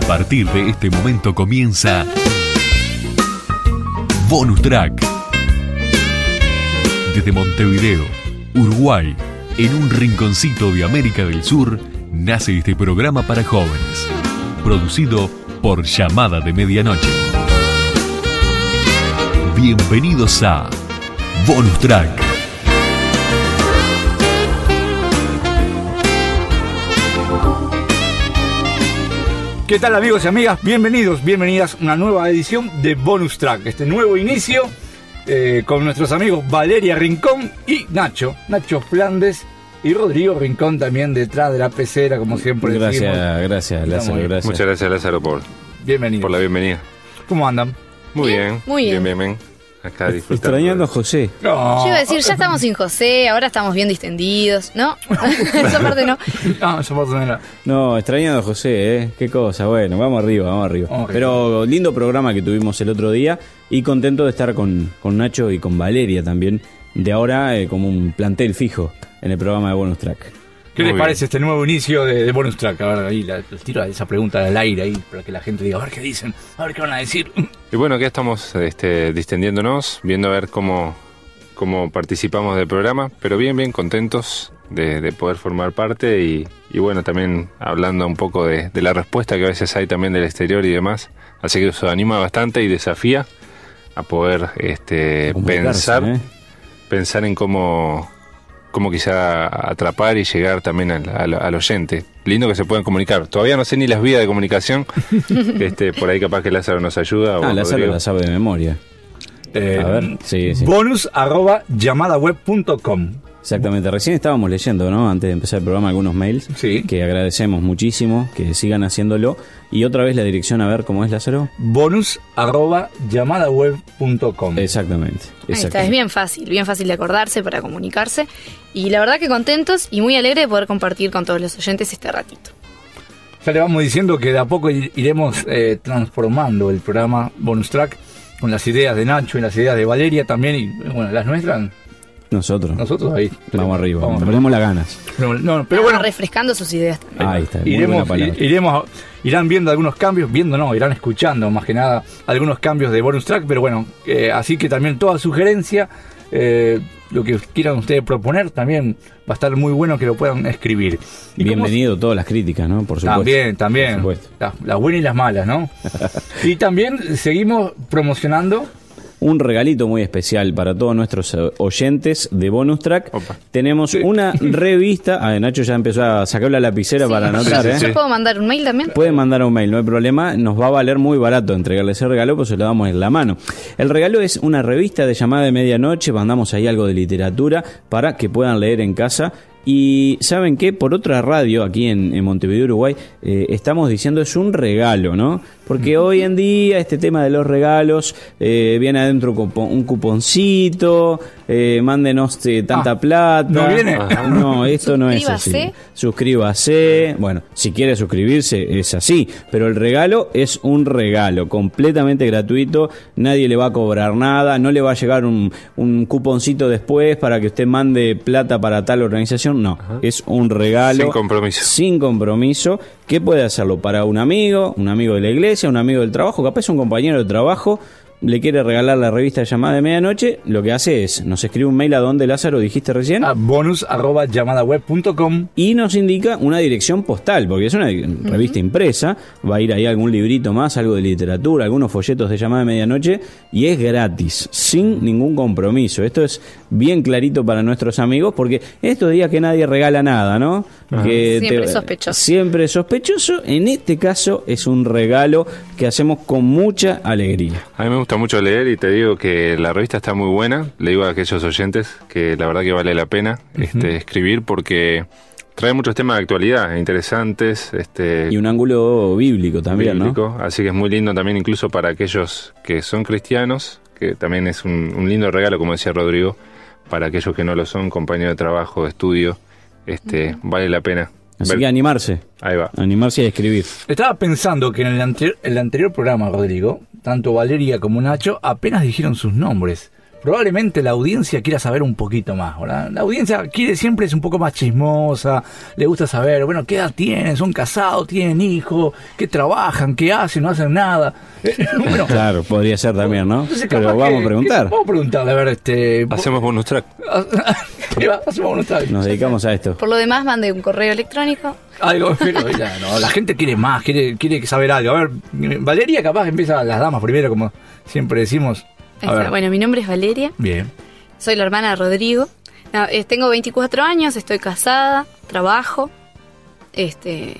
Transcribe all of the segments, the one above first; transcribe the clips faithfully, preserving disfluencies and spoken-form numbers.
partir de este momento comienza Bonus Track. Desde Montevideo, Uruguay, en un rinconcito de América del Sur, nace este programa para jóvenes, producido por Llamada de Medianoche. Bienvenidos a Bonus Track. ¿Qué tal, amigos y amigas? Bienvenidos, bienvenidas a una nueva edición de Bonus Track. Este nuevo inicio eh, con nuestros amigos Valeria Rincón y Nacho, Nacho Flandes y Rodrigo Rincón también detrás de la pecera, como siempre gracias, decimos. Gracias, Lázaro, gracias. Muchas gracias, Lázaro, por, Bienvenido. por la bienvenida. ¿Cómo andan? Muy bien, bien muy bien. bien, bien, bien. Acá disfrutando. Extrañando a José. No. Yo iba a decir, ya estamos sin José, ahora estamos bien distendidos, ¿no? Esa parte no. No, esa parte no era. No, extrañando a José, ¿eh? Qué cosa, bueno, vamos arriba, vamos arriba. Vamos arriba. Pero lindo programa que tuvimos el otro día y contento de estar con, con Nacho y con Valeria también, de ahora eh, como un plantel fijo en el programa de Bonus Track. ¿Qué Muy les bien. parece este nuevo inicio de, de Bonus Track? A ver, ahí la, les tiro esa pregunta al aire ahí para que la gente diga, a ver qué dicen, a ver qué van a decir. Y bueno, acá estamos este, distendiéndonos, viendo a ver cómo, cómo participamos del programa, pero bien, bien contentos de, de poder formar parte y, y bueno, también hablando un poco de, de la respuesta que a veces hay también del exterior y demás, así que eso anima bastante y desafía a poder este, A comunicarse, pensar, ¿eh? pensar en cómo... cómo quizá atrapar y llegar también al, al, al oyente. Lindo que se puedan comunicar. Todavía no sé ni las vías de comunicación. este Por ahí capaz que Lázaro nos ayuda. o Ah, Lázaro Rodrigo. la sabe de memoria. Eh, A ver, sí, sí. Bonus arroba llamadaweb punto com. Exactamente, recién estábamos leyendo, ¿no? Antes de empezar el programa, algunos mails. Sí. Que agradecemos muchísimo, que sigan haciéndolo. Y otra vez la dirección, a ver cómo es, Lázaro. Bonus arroba llamadaweb punto com. Exactamente. Ahí está, es exactamente. bien fácil, bien fácil de acordarse para comunicarse. Y la verdad que contentos y muy alegre de poder compartir con todos los oyentes este ratito. Ya le vamos diciendo que de a poco ir- iremos eh, transformando el programa Bonus Track con las ideas de Nacho y las ideas de Valeria también, y bueno, las nuestras, Nosotros. nosotros ahí. Vamos arriba, Vamos arriba. ponemos las ganas. No, no, pero bueno, Refrescando sus ideas también. Ahí está, muy buena iremos, palabra. i- iremos, irán viendo algunos cambios, viendo no, irán escuchando más que nada algunos cambios de Bonus Track, pero bueno, eh, así que también toda sugerencia, eh, lo que quieran ustedes proponer, también va a estar muy bueno que lo puedan escribir. Y como- Bienvenido todas las críticas, ¿no? Por supuesto. También, también. Por supuesto. Las, las buenas y las malas, ¿no? Y también seguimos promocionando. Un regalito muy especial para todos nuestros eh, oyentes de Bonus Track. Opa. Tenemos Sí. una revista. Ah, Nacho ya empezó a sacar la lapicera para anotar, ¿eh? sí. ¿Yo puedo mandar un mail también? Pueden mandar un mail, no hay problema. Nos va a valer muy barato entregarle ese regalo, pues se lo damos en la mano. El regalo es una revista de Llamada de Medianoche. Mandamos ahí algo de literatura para que puedan leer en casa. Y ¿saben qué? Por otra radio aquí en, en Montevideo, Uruguay, eh, estamos diciendo es un regalo, ¿no? Porque hoy en día este tema de los regalos eh, viene adentro un, cupon- un cuponcito, eh, mándenos eh, tanta Ah, plata. ¿no viene? Ajá. No, esto no es así. Suscríbase. Suscríbase. Bueno, si quiere suscribirse es así, pero el regalo es un regalo completamente gratuito, nadie le va a cobrar nada, no le va a llegar un, un cuponcito después para que usted mande plata para tal organización, no, es un regalo Sin compromiso. sin compromiso, que puede hacerlo para un amigo, un amigo de la iglesia, un amigo del trabajo, capaz un compañero de trabajo, le quiere regalar la revista Llamada de Medianoche, lo que hace es, nos escribe un mail a donde, Lázaro, dijiste recién, A bonus arroba llamadaweb punto com. y nos indica una dirección postal, porque es una revista impresa, va a ir ahí algún librito más, algo de literatura, algunos folletos de Llamada de Medianoche, y es gratis, sin ningún compromiso. Esto es bien clarito para nuestros amigos, porque en estos días que nadie regala nada, ¿no? Que Siempre sospechoso. Siempre sospechoso, en este caso es un regalo que hacemos con mucha alegría. A mí me gusta mucho leer y te digo que la revista está muy buena. Le digo a aquellos oyentes que la verdad que vale la pena este, escribir porque trae muchos temas de actualidad interesantes. Este, Y un ángulo bíblico también, bíblico, así que es muy lindo también incluso para aquellos que son cristianos, que también es un, un lindo regalo, como decía Rodrigo, para aquellos que no lo son, compañeros de trabajo, de estudio, este, vale la pena. ¿no? Así ver- que animarse, Ahí va. animarse a escribir. Estaba pensando que en el, anterior, el anterior programa, Rodrigo, tanto Valeria como Nacho apenas dijeron sus nombres. probablemente la audiencia quiera saber un poquito más, ¿verdad? La audiencia quiere siempre es un poco más chismosa, le gusta saber, bueno, ¿qué edad tienen? ¿Son casados? ¿Tienen hijos? ¿Qué trabajan? ¿Qué hacen? ¿No hacen nada? Bueno, claro, podría ser también, ¿no? entonces, Pero capaz vamos que- a preguntar. que- Vamos a preguntarle, a ver, este... Hacemos bonus track. ¿Qué va? Hacemos bonus track. Nos dedicamos a esto. Por lo demás, mande un correo electrónico. Algo, pero ya, no, la gente quiere más, quiere, quiere saber algo. A ver, Valeria capaz empieza las damas primero, como siempre decimos. Ahí A está. ver, Bueno, mi nombre es Valeria, bien. soy la hermana de Rodrigo. No, eh, tengo veinticuatro años, estoy casada, trabajo, este,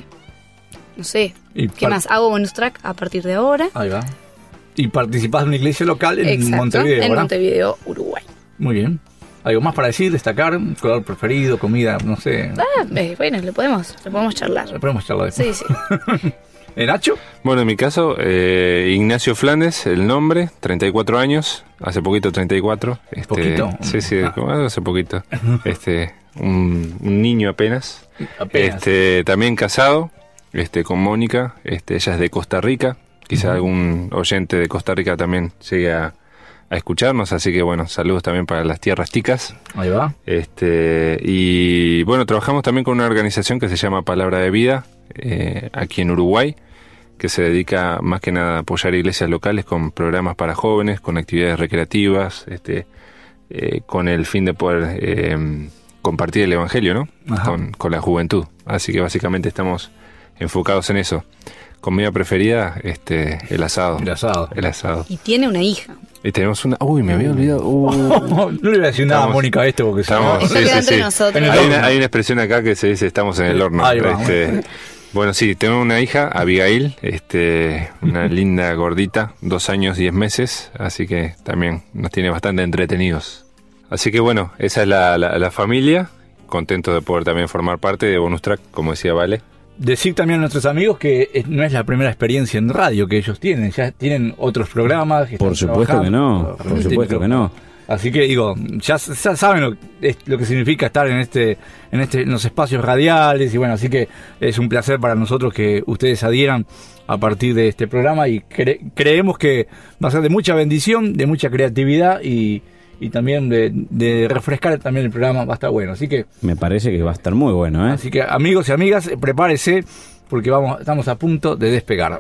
no sé, Y ¿qué par- más? Hago bonus track a partir de ahora. Ahí va. Y participás de una iglesia local en Exacto, Montevideo, en ¿verdad? Montevideo, Uruguay. Muy bien. ¿Algo más para decir, destacar? ¿Color preferido, comida? No sé. Ah, eh, bueno, le podemos, le podemos charlar. Podemos charlar después. Sí, sí. ¿Eh, Nacho? Bueno, en mi caso, eh, Ignacio Flandes, el nombre, treinta y cuatro años, hace poquito treinta y cuatro. Este, ¿Poquito? Sí, sí, Ah. como hace poquito. Este, un, un niño apenas. Apenas. Este, también casado, este, con Mónica, este, ella es de Costa Rica. Quizá algún oyente de Costa Rica también llegue a, a escucharnos, así que bueno, saludos también para las tierras ticas. Ahí va. Este, y bueno, trabajamos también con una organización que se llama Palabra de Vida, eh, aquí en Uruguay, que se dedica más que nada a apoyar iglesias locales con programas para jóvenes, con actividades recreativas, este, eh, con el fin de poder eh, compartir el Evangelio, ¿no? Ajá. Con, con la juventud. Así que básicamente estamos enfocados en eso. Comida preferida, este, el asado. El asado. El asado. Y tiene una hija. Y tenemos una... Uy, me había olvidado. Uh. No le voy a decir nada a Estamos- Mónica a esto porque si no- Estamos, Eso sí, queda sí, entre sí. nosotros. En el Hay horno. una, hay una expresión acá que se dice estamos en el horno. Ahí va. Este, bueno, sí, tengo una hija, Abigail, este, una linda gordita, dos años, diez meses, así que también nos tiene bastante entretenidos. Así que bueno, esa es la, la, la familia, contento de poder también formar parte de Bonus Track, como decía Vale. Decir también a nuestros amigos que es- no es la primera experiencia en radio que ellos tienen, ya tienen otros programas. Que Por están supuesto que no, trabajando. por supuesto que no. Así que digo, ya, ya saben lo, es- lo que significa estar en este, en este, en los espacios radiales y bueno, así que es un placer para nosotros que ustedes adhieran a partir de este programa y cre- creemos que va a ser de mucha bendición, de mucha creatividad y, y también de, de refrescar también el programa, va a estar bueno. Así que Me parece que va a estar muy bueno, ¿eh? Así que amigos y amigas, prepárese porque vamos, estamos a punto de despegar.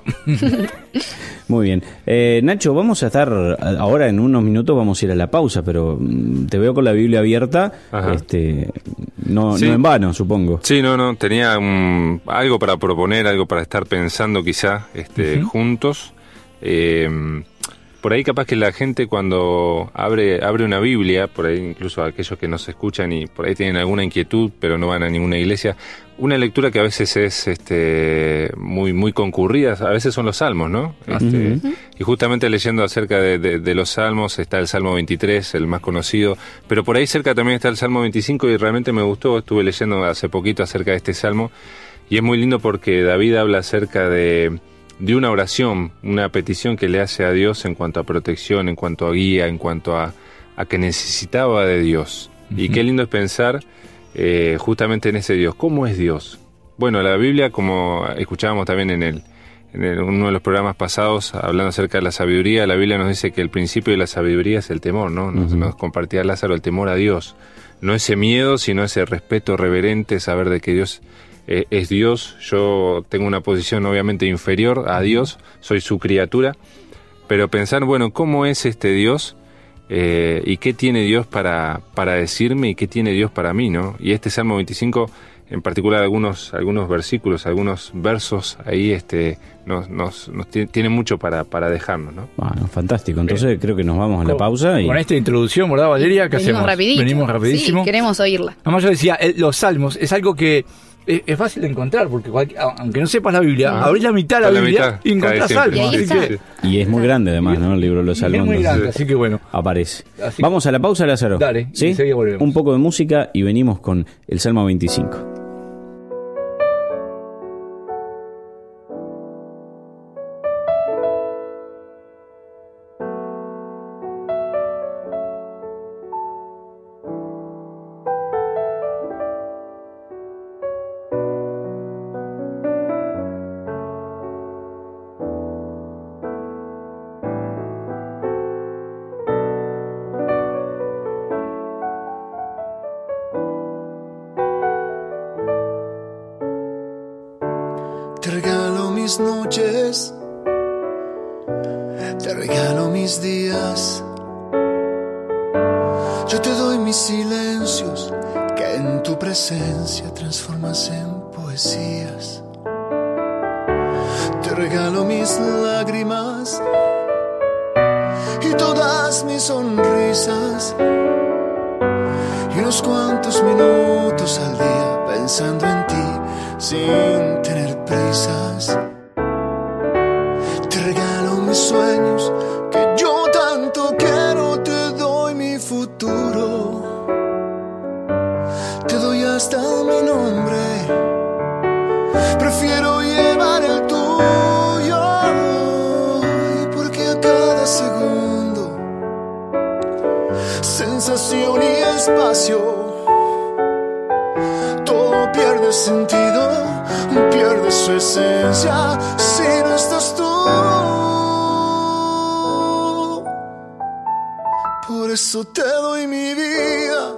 Muy bien. Eh, Nacho, vamos a estar ahora en unos minutos, vamos a ir a la pausa, pero mm, te veo con la Biblia abierta, Ajá. este, no, Sí. no en vano, supongo. Sí, no, no, tenía un- algo para proponer, algo para estar pensando quizá este, juntos. Eh, por ahí capaz que la gente cuando abre, abre una Biblia, por ahí incluso aquellos que nos escuchan y por ahí tienen alguna inquietud pero no van a ninguna iglesia, una lectura que a veces es este, muy, muy concurrida, a veces son los salmos, ¿no? Este, Y justamente leyendo acerca de, de- de los salmos está el Salmo veintitrés, el más conocido, pero por ahí cerca también está el Salmo veinticinco y realmente me gustó, estuve leyendo hace poquito acerca de este salmo y es muy lindo porque David habla acerca de, de una oración, una petición que le hace a Dios en cuanto a protección, en cuanto a guía, en cuanto a, a que necesitaba de Dios. Y qué lindo es pensar eh, justamente en ese Dios. ¿Cómo es Dios? Bueno, la Biblia, como escuchábamos también en el en el- uno de los programas pasados, hablando acerca de la sabiduría, la Biblia nos dice que el principio de la sabiduría es el temor, ¿no? Nos, nos compartía Lázaro el temor a Dios. No ese miedo, sino ese respeto reverente, saber de que Dios eh, es Dios. Yo tengo una posición obviamente inferior a Dios, soy su criatura, pero pensar, bueno, ¿cómo es este Dios? Eh, ¿Y qué tiene Dios para, para decirme y qué tiene Dios para mí, ¿no? Y este Salmo veinticinco, en particular algunos, algunos versículos, algunos versos ahí este, nos, nos, nos ti- tiene mucho para, para dejarnos, ¿no? Bueno, fantástico. Entonces creo que nos vamos a la pausa y Con esta introducción, ¿verdad, Valeria? ¿Qué Venimos hacemos? rapidito. Venimos rapidísimo. Sí, queremos oírla. Además yo decía, el- los salmos es algo que es, es fácil de encontrar, porque cualquier- aunque no sepas la Biblia, Ah. abrís la mitad de la Con la Biblia mitad, y encontrás cae siempre. salmos. Y ahí Así está. que y es muy grande además, ¿no? El libro de los es Salmos. muy entonces grande, así que bueno. aparece. Así- Vamos a la pausa, Lázaro. Dale, y ¿Sí? enseguida volvemos. Un poco de música y venimos con el Salmo veinticinco. Te regalo mis noches, te regalo mis días. Yo te doy mis silencios que en tu presencia transformas en poesías. Te regalo mis lágrimas y todas mis sonrisas y unos cuantos minutos al día pensando en ti sin tener prisas. Te regalo mis sueños que yo tanto quiero, te doy mi futuro, te doy hasta mi nombre, prefiero llevar el tuyo, porque a cada segundo, sensación y espacio, todo pierde sentido, pierde su esencia si no estás tú. Por eso te doy mi vida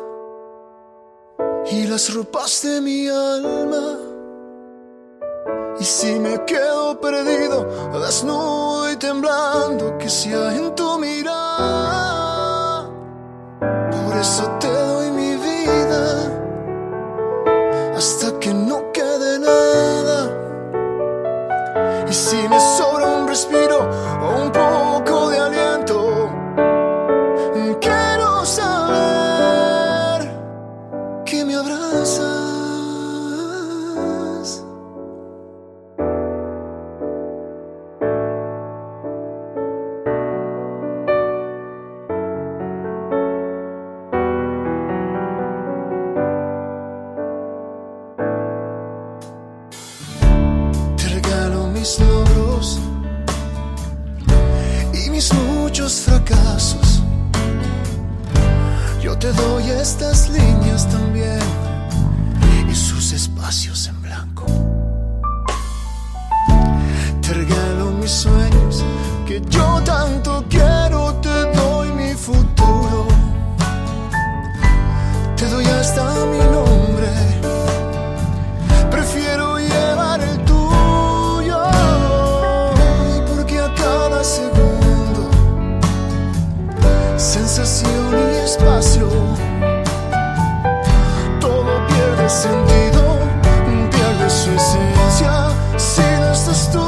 y las ropas de mi alma. Y si me quedo perdido, desnudo y temblando, que sea en tu mirada. Por eso te doy mi vida hasta que no quede nada. Y si me sobra un respiro o un poco de aliento, quiero saber que me abrazas. Mis logros y mis muchos fracasos, yo te doy estas líneas también y sus espacios en blanco. Te regalo mis sueños que yo tanto quiero, te doy mi futuro, te doy hasta mi nombre, prefiero llevar el tuyo, segundo, sensación y espacio, todo pierde sentido, pierde su esencia si no estás tú.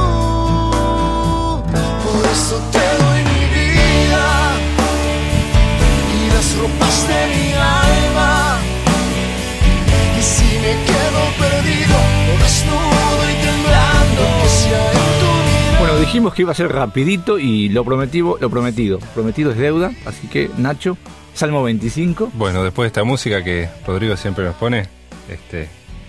Por eso te doy mi vida y las ropas de mi alma. Y si me quedo perdido o desnudo y temblando, que sea en tu. Bueno, dijimos que iba a ser rapidito y lo prometido, lo prometido, prometido es deuda, así que Nacho, Salmo veinticinco. Bueno, después de esta música que Rodrigo siempre nos pone, este,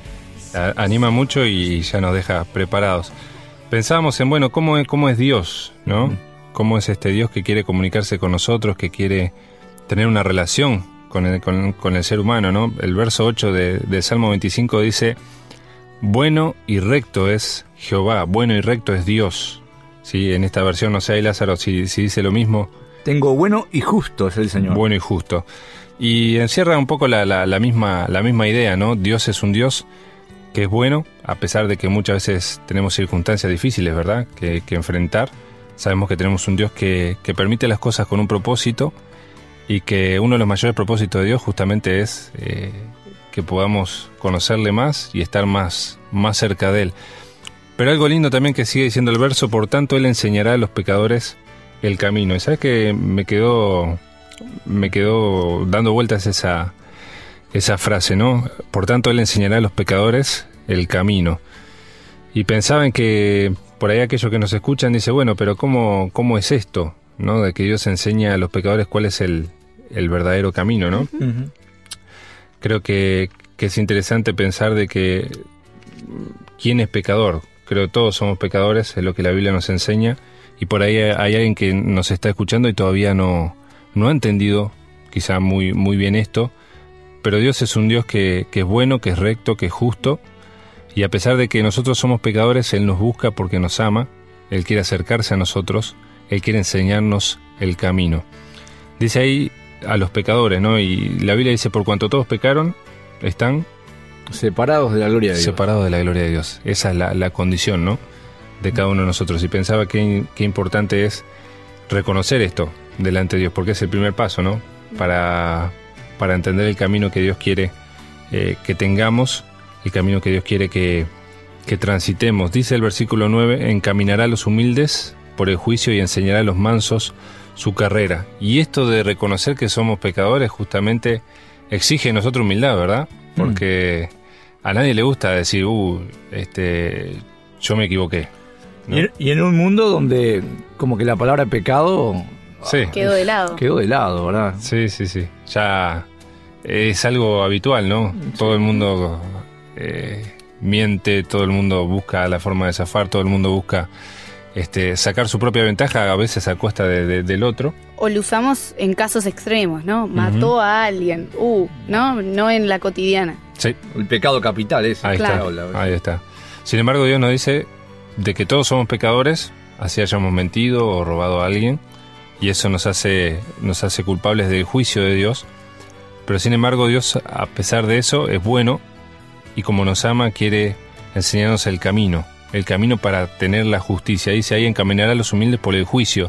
a, anima mucho y ya nos deja preparados. Pensábamos en, bueno, ¿cómo es, cómo es Dios, no? Mm. ¿Cómo es este Dios que quiere comunicarse con nosotros, que quiere tener una relación con el, con, con el ser humano, ¿no? El verso ocho de, de Salmo veinticinco dice: bueno y recto es Jehová, bueno y recto es Dios. Sí, en esta versión, no sé, ahí Lázaro, si, si dice lo mismo. Tengo bueno y justo es el Señor. Bueno y justo. Y encierra un poco la, la, la, misma, la misma idea, ¿no? Dios es un Dios que es bueno, a pesar de que muchas veces tenemos circunstancias difíciles, ¿verdad?, que, que enfrentar. Sabemos que tenemos un Dios que, que permite las cosas con un propósito y que uno de los mayores propósitos de Dios justamente es eh, que podamos conocerle más y estar más, más cerca de Él. Pero algo lindo también que sigue diciendo el verso: por tanto Él enseñará a los pecadores el camino. Y sabes que me quedó me quedó dando vueltas esa, esa frase, ¿no? Por tanto Él enseñará a los pecadores el camino. Y pensaba en que por ahí aquellos que nos escuchan dicen, bueno, pero ¿cómo, cómo es esto, ¿no? De que Dios enseña a los pecadores cuál es el, el verdadero camino, ¿no? Uh-huh. Creo que, que es interesante pensar de que ¿quién es pecador? Creo que todos somos pecadores, es lo que la Biblia nos enseña, y por ahí hay alguien que nos está escuchando y todavía no, no ha entendido quizá muy, muy bien esto, pero Dios es un Dios que, que es bueno, que es recto, que es justo, y a pesar de que nosotros somos pecadores, Él nos busca porque nos ama, Él quiere acercarse a nosotros, Él quiere enseñarnos el camino. Dice ahí a los pecadores, ¿no? Y la Biblia dice, por cuanto todos pecaron, están Separados de la gloria de Dios. Separados de la gloria de Dios. Esa es la, la condición, ¿no? De cada uno de nosotros. Y pensaba que, que importante es reconocer esto delante de Dios, porque es el primer paso, ¿no? Para, para entender el camino que Dios quiere eh, que tengamos, el camino que Dios quiere que, que transitemos. Dice el versículo nueve, encaminará a los humildes por el juicio y enseñará a los mansos su carrera. Y esto de reconocer que somos pecadores justamente exige en nosotros humildad, ¿verdad? Porque mm. a nadie le gusta decir, uh, este, yo me equivoqué, ¿no? Y, en, y en un mundo donde como que la palabra pecado sí. quedó de lado. Quedó de lado, ¿verdad? Sí, sí, sí. Ya es algo habitual, ¿no? Sí. Todo el mundo eh, miente, todo el mundo busca la forma de zafar, todo el mundo busca este, sacar su propia ventaja, a veces a costa de, de, del otro. O lo usamos en casos extremos, ¿no? Mató uh-huh. a alguien, uh, ¿no? No en la cotidiana. Sí. El pecado capital es. Ahí claro. está, ahí está. Sin embargo, Dios nos dice de que todos somos pecadores, así hayamos mentido o robado a alguien, y eso nos hace, nos hace culpables del juicio de Dios. Pero sin embargo, Dios, a pesar de eso, es bueno, y como nos ama, quiere enseñarnos el camino, el camino para tener la justicia. Dice ahí, encaminará a los humildes por el juicio,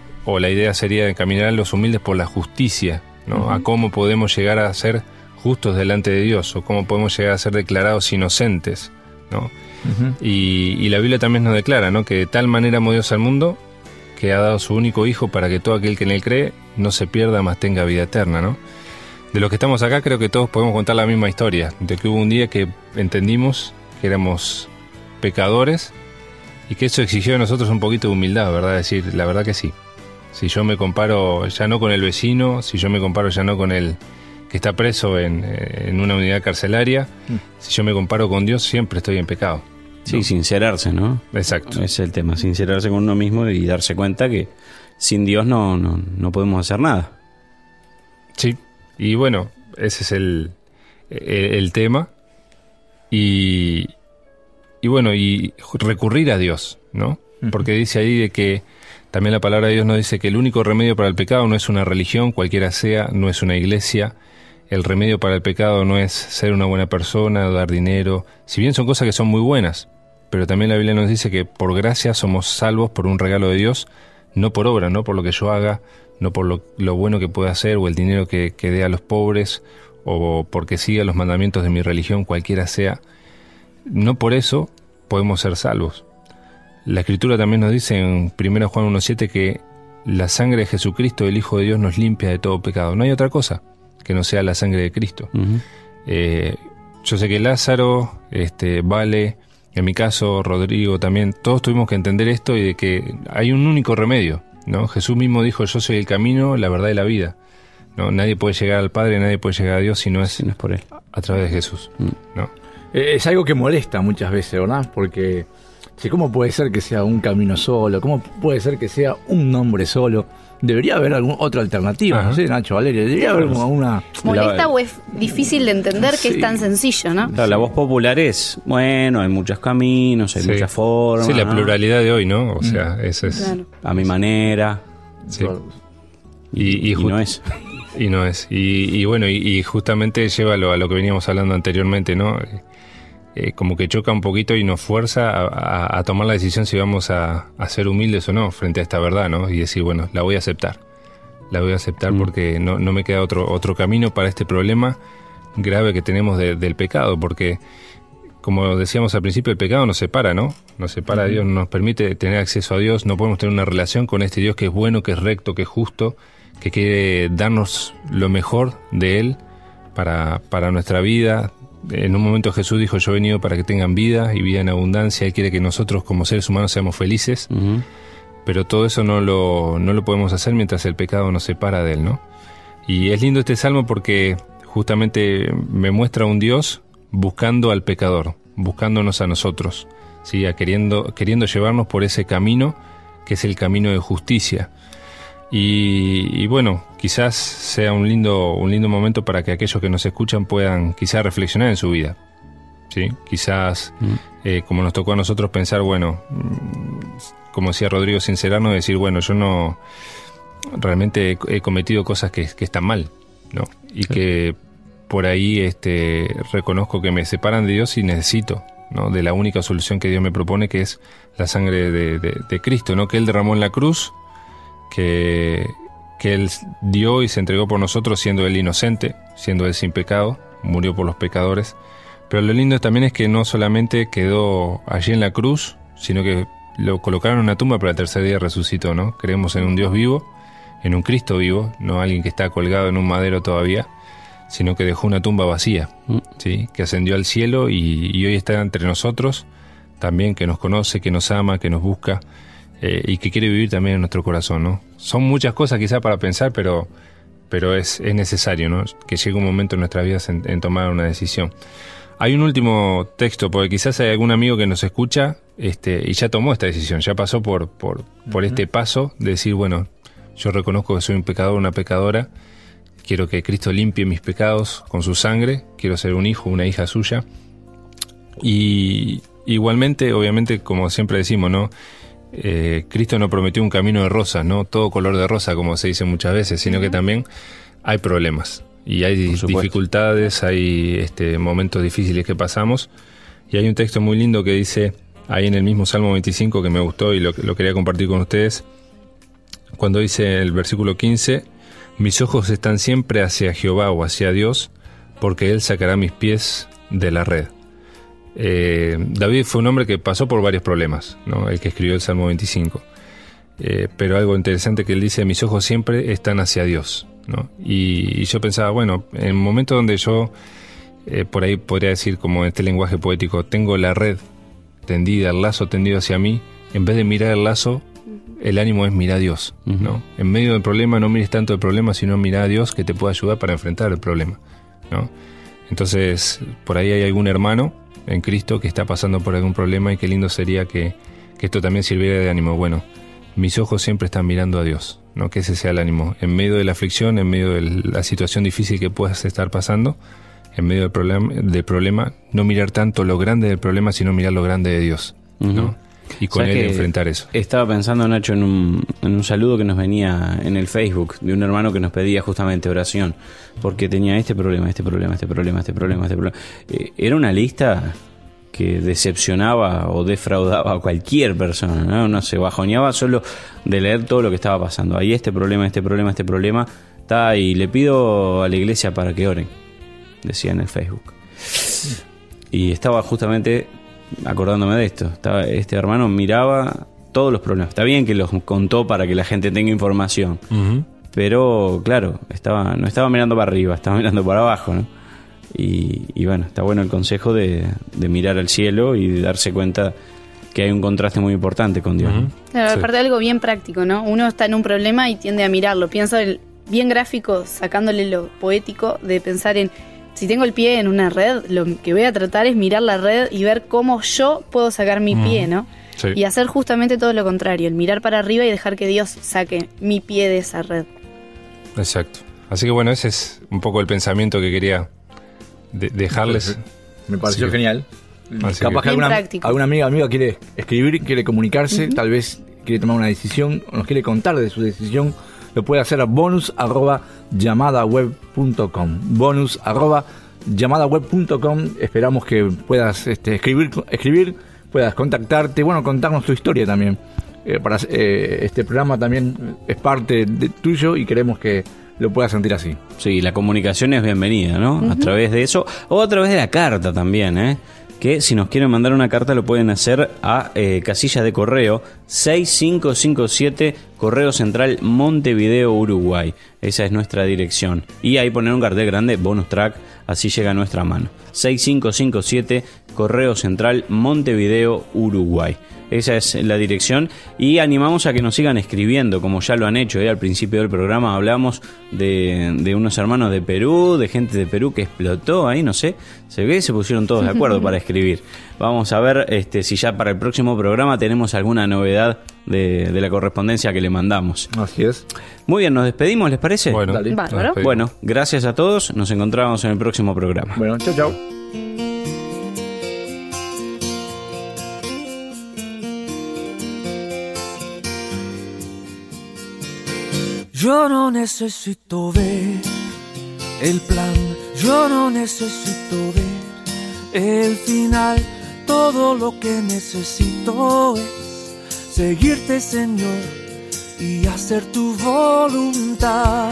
o la idea sería encaminar a los humildes por la justicia, ¿no? Uh-huh. A cómo podemos llegar a ser justos delante de Dios, o cómo podemos llegar a ser declarados inocentes, ¿no? Uh-huh. Y, y la Biblia también nos declara, ¿no? Que de tal manera amó Dios al mundo, que ha dado su único Hijo para que todo aquel que en él cree no se pierda, mas tenga vida eterna, ¿no? De los que estamos acá creo que todos podemos contar la misma historia, de que hubo un día que entendimos que éramos pecadores y que eso exigió de nosotros un poquito de humildad, ¿verdad? Decir, la verdad que sí. Si yo me comparo ya no con el vecino, si yo me comparo ya no con el que está preso en, en una unidad carcelaria, mm. si yo me comparo con Dios, siempre estoy en pecado. Sí, ¿no? Sincerarse, ¿no? Exacto. Ese es el tema, sincerarse con uno mismo y darse cuenta que sin Dios no, no, no podemos hacer nada. Sí, y bueno, ese es el, el, el tema. Y, y bueno, y recurrir a Dios, ¿no? Uh-huh. Porque dice ahí de que también la palabra de Dios nos dice que el único remedio para el pecado no es una religión, cualquiera sea, no es una iglesia. El remedio para el pecado no es ser una buena persona, dar dinero, si bien son cosas que son muy buenas, pero también la Biblia nos dice que por gracia somos salvos por un regalo de Dios, no por obra, no por lo que yo haga, no por lo, lo bueno que pueda hacer o el dinero que, que dé a los pobres o porque siga los mandamientos de mi religión, cualquiera sea. No por eso podemos ser salvos. La Escritura también nos dice en primera Juan uno siete que la sangre de Jesucristo, el Hijo de Dios, nos limpia de todo pecado. No hay otra cosa que no sea la sangre de Cristo. Uh-huh. Eh, yo sé que Lázaro, este, Vale, en mi caso Rodrigo también, todos tuvimos que entender esto y de que hay un único remedio, ¿no? Jesús mismo dijo, yo soy el camino, la verdad y la vida, ¿no? Nadie puede llegar al Padre, nadie puede llegar a Dios si no es, si no es por él, a través de Jesús, uh-huh. ¿no? Eh, es algo que molesta muchas veces, ¿verdad? Porque sí, ¿cómo puede ser que sea un camino solo? ¿Cómo puede ser que sea un nombre solo? Debería haber alguna otra alternativa, Ajá. no sé, Nacho, Valeria, debería haber una... ¿Molesta la... o es difícil de entender que sí. es tan sencillo, no? Claro, la voz popular es, bueno, hay muchos caminos, hay sí. muchas formas. Sí, la ¿no? pluralidad de hoy, ¿no? O sea, mm. eso es... Claro. A mi manera. Sí. Y, y, y, y no es. Y no es. Y, y bueno, y, y justamente lleva a lo, a lo que veníamos hablando anteriormente, ¿no? Eh, como que choca un poquito y nos fuerza a, a, a tomar la decisión si vamos a, a ser humildes o no frente a esta verdad, ¿no? Y decir, bueno, la voy a aceptar. La voy a aceptar mm. porque no, no me queda otro, otro camino para este problema grave que tenemos de, del pecado, porque, como decíamos al principio, el pecado nos separa, ¿no? Nos separa mm. de Dios, no nos permite tener acceso a Dios, no podemos tener una relación con este Dios que es bueno, que es recto, que es justo, que quiere darnos lo mejor de Él para, para nuestra vida. En un momento Jesús dijo, yo he venido para que tengan vida y vida en abundancia. Él quiere que nosotros como seres humanos seamos felices, uh-huh. pero todo eso no lo, no lo podemos hacer mientras el pecado nos separa de Él, ¿no? Y es lindo este salmo porque justamente me muestra un Dios buscando al pecador, buscándonos a nosotros, ¿sí? A queriendo, queriendo llevarnos por ese camino que es el camino de justicia. Y, y bueno, quizás sea un lindo, un lindo momento para que aquellos que nos escuchan puedan quizás reflexionar en su vida, ¿sí? Quizás, mm. eh, como nos tocó a nosotros pensar, bueno, como decía Rodrigo, sincerarnos y decir, bueno, yo no, realmente he, he cometido cosas que, que están mal, ¿no? Y sí. que por ahí este, reconozco que me separan de Dios y necesito, ¿no?, de la única solución que Dios me propone, que es la sangre de, de, de Cristo, ¿no?, que Él derramó en la cruz, que, que Él dio y se entregó por nosotros siendo Él inocente, siendo Él sin pecado, murió por los pecadores. Pero lo lindo también es que no solamente quedó allí en la cruz, sino que lo colocaron en una tumba, pero al tercer día resucitó, ¿no? Creemos en un Dios vivo, en un Cristo vivo, no alguien que está colgado en un madero todavía, sino que dejó una tumba vacía, ¿sí?, que ascendió al cielo y, y hoy está entre nosotros también, que nos conoce, que nos ama, que nos busca eh, y que quiere vivir también en nuestro corazón, ¿no? Son muchas cosas quizás para pensar, pero, pero es, es necesario, ¿no?, que llegue un momento en nuestras vidas en, en tomar una decisión. Hay un último texto, porque quizás hay algún amigo que nos escucha este, y ya tomó esta decisión, ya pasó por, por, por uh-huh. este paso de decir, bueno, yo reconozco que soy un pecador, una pecadora, quiero que Cristo limpie mis pecados con su sangre, quiero ser un hijo, una hija suya. Y igualmente, obviamente, como siempre decimos, ¿no?, eh, Cristo no prometió un camino de rosas, no todo color de rosa, como se dice muchas veces, sino que también hay problemas. Y hay dificultades, hay este, momentos difíciles que pasamos. Y hay un texto muy lindo que dice, ahí en el mismo Salmo veinticinco, que me gustó y lo, lo quería compartir con ustedes, cuando dice el versículo quince, mis ojos están siempre hacia Jehová o hacia Dios, porque Él sacará mis pies de la red. Eh, David fue un hombre que pasó por varios problemas, ¿no?, el que escribió el Salmo veinticinco. Eh, pero algo interesante que él dice, mis ojos siempre están hacia Dios, ¿no? Y, y yo pensaba, bueno, en el momento donde yo, eh, por ahí podría decir, como en este lenguaje poético, tengo la red tendida, el lazo tendido hacia mí, en vez de mirar el lazo, el ánimo es mirar a Dios, ¿no? Uh-huh. En medio del problema no mires tanto el problema, sino mirar a Dios que te pueda ayudar para enfrentar el problema, ¿no? Entonces, por ahí hay algún hermano en Cristo que está pasando por algún problema y qué lindo sería que, que esto también sirviera de ánimo. Bueno, mis ojos siempre están mirando a Dios, ¿no?, que ese sea el ánimo. En medio de la aflicción, en medio de la situación difícil que puedas estar pasando, en medio del problema, del problema, no mirar tanto lo grande del problema, sino mirar lo grande de Dios, ¿no? Uh-huh. Y con él enfrentar eso. Estaba pensando, Nacho, en un, en un saludo que nos venía en el Facebook de un hermano que nos pedía justamente oración, porque tenía este problema, este problema, este problema, este problema, este problema. Eh, era una lista que decepcionaba o defraudaba a cualquier persona, ¿no? Uno se bajoneaba solo de leer todo lo que estaba pasando. Ahí este problema, este problema, este problema, está, y le pido a la iglesia para que oren, decía en el Facebook. Y estaba justamente acordándome de esto. Estaba, este hermano miraba todos los problemas. Está bien que los contó para que la gente tenga información, uh-huh. pero claro, estaba no estaba mirando para arriba, estaba mirando para abajo, ¿no? Y, y bueno, está bueno el consejo de, de mirar al cielo y de darse cuenta que hay un contraste muy importante con Dios, uh-huh. ¿no? Claro, Sí. aparte de algo bien práctico, ¿no? Uno está en un problema y tiende a mirarlo. Pienso el bien gráfico, sacándole lo poético, de pensar en, si tengo el pie en una red, lo que voy a tratar es mirar la red y ver cómo yo puedo sacar mi uh-huh. pie, ¿no? Sí. Y hacer justamente todo lo contrario, el mirar para arriba y dejar que Dios saque mi pie de esa red. Exacto. Así que bueno, ese es un poco el pensamiento que quería de- dejarles. Me pareció Así que- genial. Así Capaz que- que alguna, Bien práctico. alguna amiga amiga quiere escribir, quiere comunicarse, Uh-huh. tal vez quiere tomar una decisión, o nos quiere contar de su decisión, lo puede hacer a bonus arroba llamadaweb punto com. Bonus arroba llamadaweb punto com. Esperamos que puedas este, escribir, escribir, puedas contactarte, bueno, contarnos tu historia también. Eh, para eh, este programa también es parte de tuyo y queremos que lo puedas sentir así. Sí, la comunicación es bienvenida, ¿no? Uh-huh. A través de eso, o a través de la carta también, ¿eh? Que si nos quieren mandar una carta lo pueden hacer a eh, casilla de correo seis cinco cinco siete, Correo Central, Montevideo, Uruguay. Esa es nuestra dirección. Y ahí poner un cartel grande, bonus track, así llega a nuestra mano. seis cinco cinco siete, Correo Central, Montevideo, Uruguay. Esa es la dirección y animamos a que nos sigan escribiendo como ya lo han hecho. ¿eh? Al principio del programa hablamos de, de unos hermanos de Perú, de gente de Perú que explotó ahí, no sé, se ve, se pusieron todos de acuerdo para escribir. Vamos a ver este, si ya para el próximo programa tenemos alguna novedad de, de la correspondencia que le mandamos. Así es. Muy bien, nos despedimos, ¿les parece? Bueno, Dale. nos Bárbaro. despedimos. Bueno, gracias a todos, nos encontramos en el próximo programa. Bueno, chao, chao. Yo no necesito ver el plan, Yo no necesito ver el final, todo lo que necesito es seguirte, Señor, y hacer tu voluntad.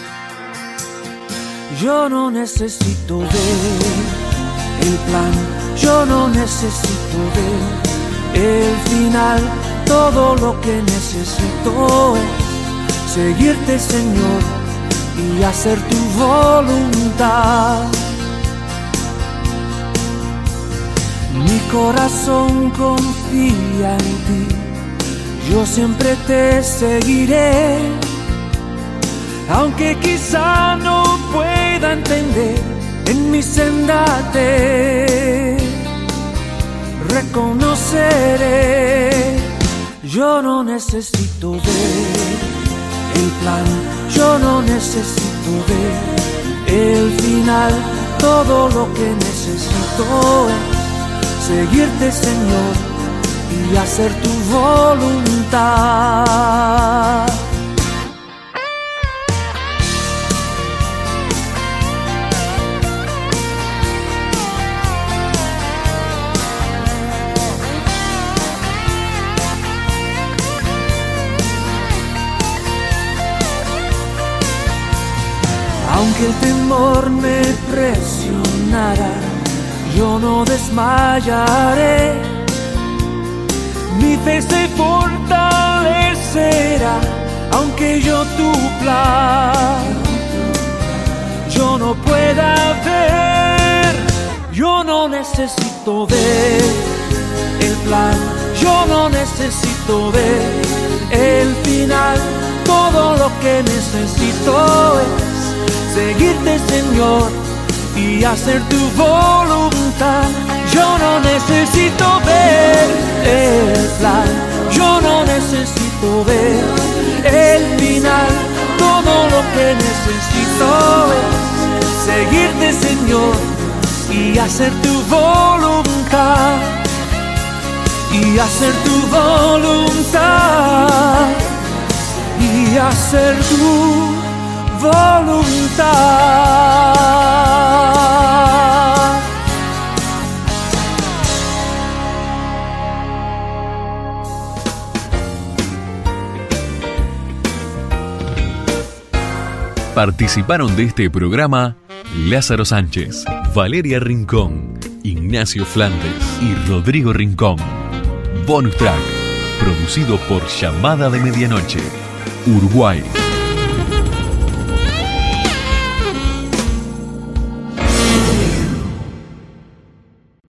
Yo no necesito ver el plan, yo no necesito ver el final, todo lo que necesito es seguirte, Señor, y hacer tu voluntad. Mi corazón confía en ti, yo siempre te seguiré, aunque quizá no pueda entender, en mi senda te reconoceré. Yo no necesito ver el plan, yo no necesito ver el final, todo lo que necesito es seguirte, Señor, y hacer tu voluntad. Aunque el temor me presionara, yo no desmayaré. Mi fe se fortalecerá, aunque yo tu plan yo no pueda ver. Yo no necesito ver el plan, yo no necesito ver el final, todo lo que necesito es seguirte, Señor, y hacer tu voluntad. Yo no necesito ver el plan, yo no necesito ver el final, todo lo que necesito es seguirte, Señor, y hacer tu voluntad, y hacer tu voluntad, y hacer tu voluntad. Participaron de este programa Lázaro Sánchez, Valeria Rincón, Ignacio Flandes y Rodrigo Rincón. Bonus Track, producido por Llamada de Medianoche, Uruguay.